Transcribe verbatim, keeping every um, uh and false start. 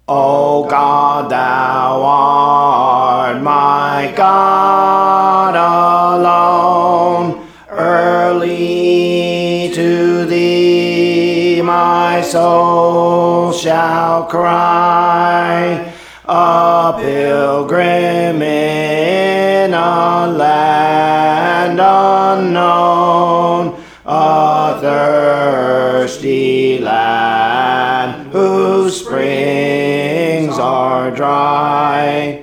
O God, thou art my God alone. Early to thee my soul shall cry, a pilgrim in a land unknown, a thirsty land whose springs are dry.